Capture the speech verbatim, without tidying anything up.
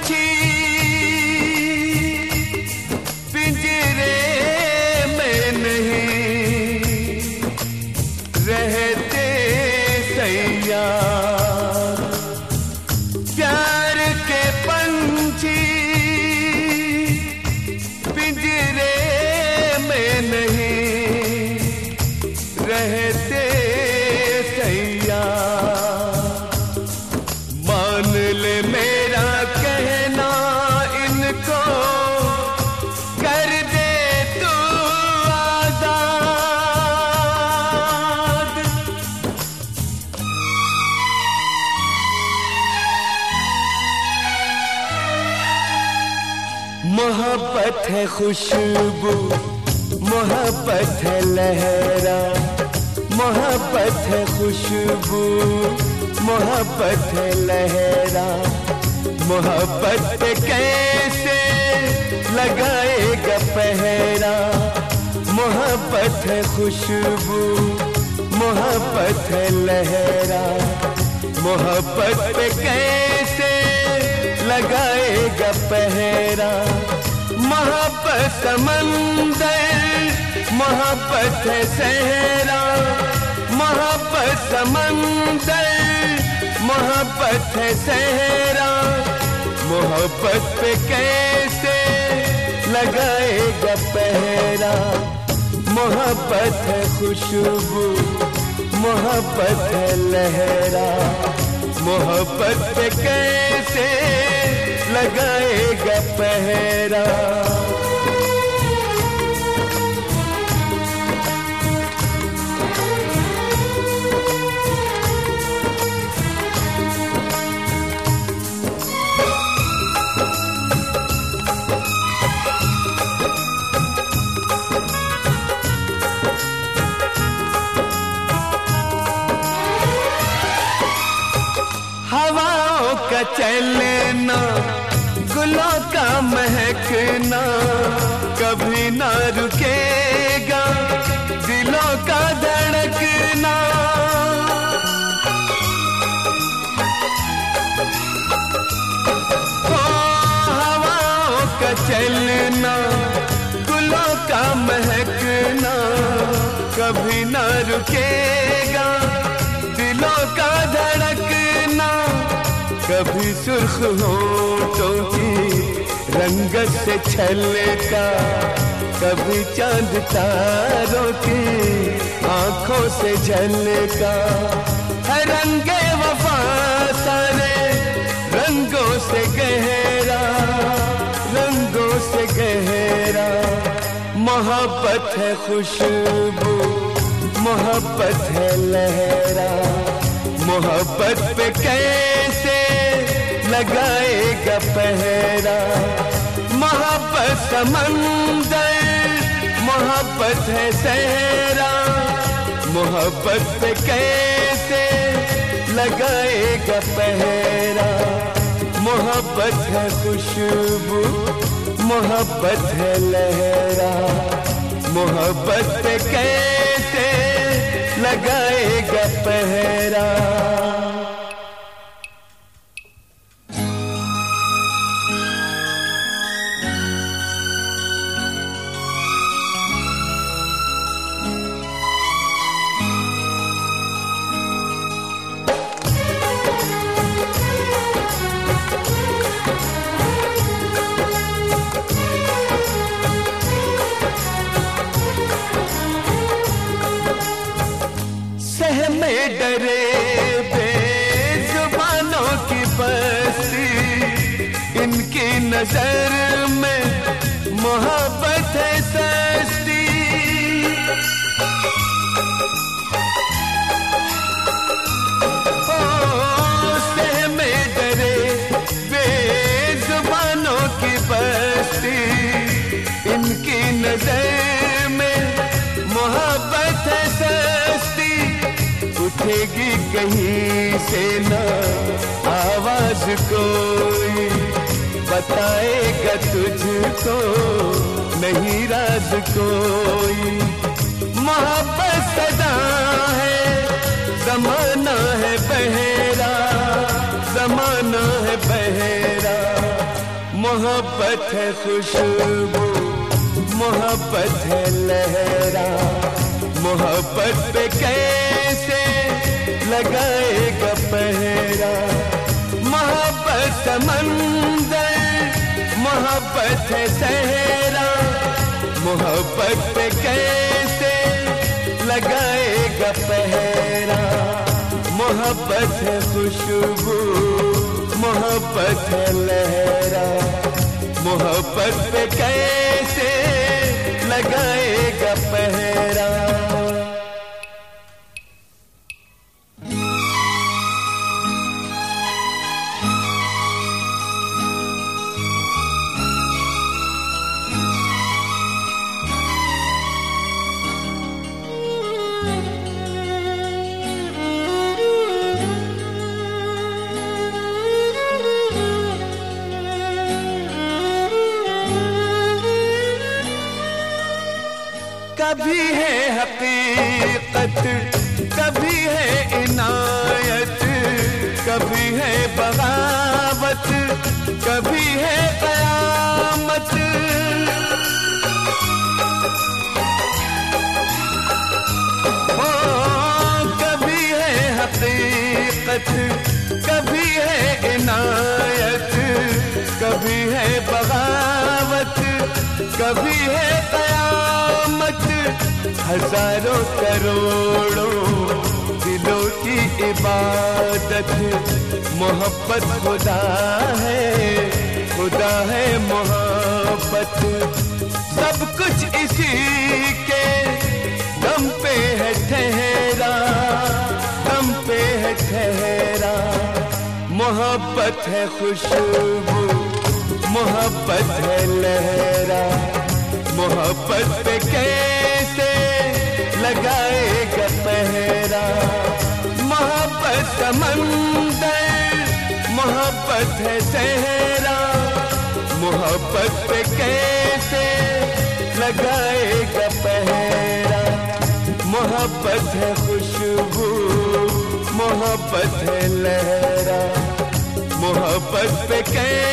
पंछी पिंजरे में नहीं रहते सैया, प्यार के पंछी पिंजरे में नहीं रहते सैया। मान ले मेरा कहना इनको, कर दे तू आजाद। मोहब्बत है खुशबू, मोहब्बत है लहरा, मोहब्बत है खुशबू, मोहब्बत है लहरा। मोहब्बत पे कैसे लगाएगा पहरा, मोहब्बत है खुशबू, मोहब्बत है लहरा। मोहब्बत पे कैसे लगाएगा पहरा। मोहब्बत समंदर, मोहब्बत है सहरा, मोहब्बत समंदर, मोहब्बत है सहरा। मोहब्बत पे कैसे लगाएगा पहरा। मोहब्बत है खुशबू, मोहब्बत है लहरा। मोहब्बत पे कैसे लगाएगा पहरा। हवाओं का चलना, गुलों का महकना कभी ना रुकेगा, दिलों का धड़कना। ओ हवाओं का चलना, गुलों का महकना कभी ना रुकेगा, दिलों का धड़कना। कभी सुर्ख होठों की रंगत से छलका, कभी चांद तारों की आंखों से झलका। है रंगे वफा सारे रंगों से गहरा, रंगों से गहरा। मोहब्बत है खुशबू, मोहब्बत है लहरा। मोहब्बत पे कैसे लगाएगा पहरा। मोहब्बत समंदर, मोहब्बत है सहरा। मोहब्बत पे कैसे लगाएगा पहरा। मोहब्बत है खुशबू, मोहब्बत है लहरा। मोहब्बत पे कैसे लगाएगा पहरा। में डरे बेजुबानों की बस्ती, इनकी नजर में मोहब्बत है सस्ती। ओ सह में डरे बेजुबानों की बस्ती, इनकी नजर में मोहब्बत है सस्ती। उठेगी कहीं से ना आवाज कोई, बताएगा तुझको नहीं राज कोई। मोहब्बत सदा है, जमाना है बहेरा, जमाना है बहेरा। मोहब्बत है खुशबू, मोहब्बत है लहरा, मोहब्बत पे कैसे लगाएगा पहरा। मोहब्बत समंदर, मोहब्बत है सहरा, मोहब्बत पे कैसे लगाएगा पहरा। मोहब्बत है खुशबू, मोहब्बत है लहरा, मोहब्बत पे कैसे लगाएगा पहरा। कभी है हकीकत, कभी है इनायत, कभी है बगावत, कभी है क़यामत। ओ, कभी है हकीकत, कभी है इनायत, कभी है बगावत, कभी है क़यामत। हजारों करोड़ों दिलों की इबादत, मोहब्बत खुदा है, खुदा है मोहब्बत। सब कुछ इसी के दम पे है ठहरा, दम पे है ठहरा। मोहब्बत है खुशबू, मोहब्बत है लहरा, मोहब्बत पे कैसे लगाएगा पहरा। मोहब्बत समंदर, मोहब्बत है सहरा, मोहब्बत पे कैसे लगाएगा पहरा। मोहब्बत है खुशबू, मोहब्बत है लहरा, मोहब्बत पे कैसे